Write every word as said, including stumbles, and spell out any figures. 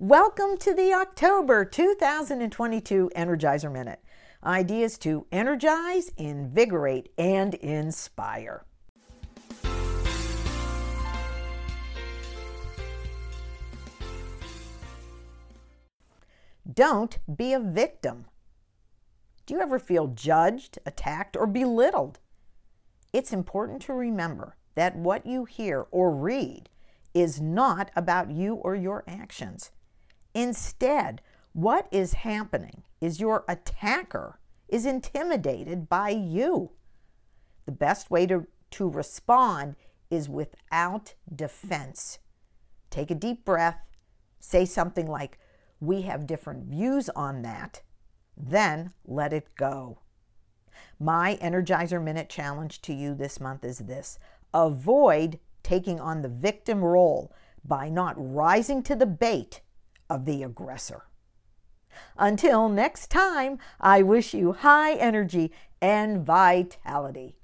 Welcome to the October two thousand twenty-two Energizer Minute. Ideas to energize, invigorate, and inspire. Don't be a victim. Do you ever feel judged, attacked, or belittled? It's important to remember that what you hear or read is not about you or your actions. Instead, what is happening is your attacker is intimidated by you. The best way to, to respond is without defense. Take a deep breath, say something like, "We have different views on that," then let it go. My Energizer Minute challenge to you this month is this: avoid taking on the victim role by not rising to the bait of the aggressor. Until next time, I wish you high energy and vitality.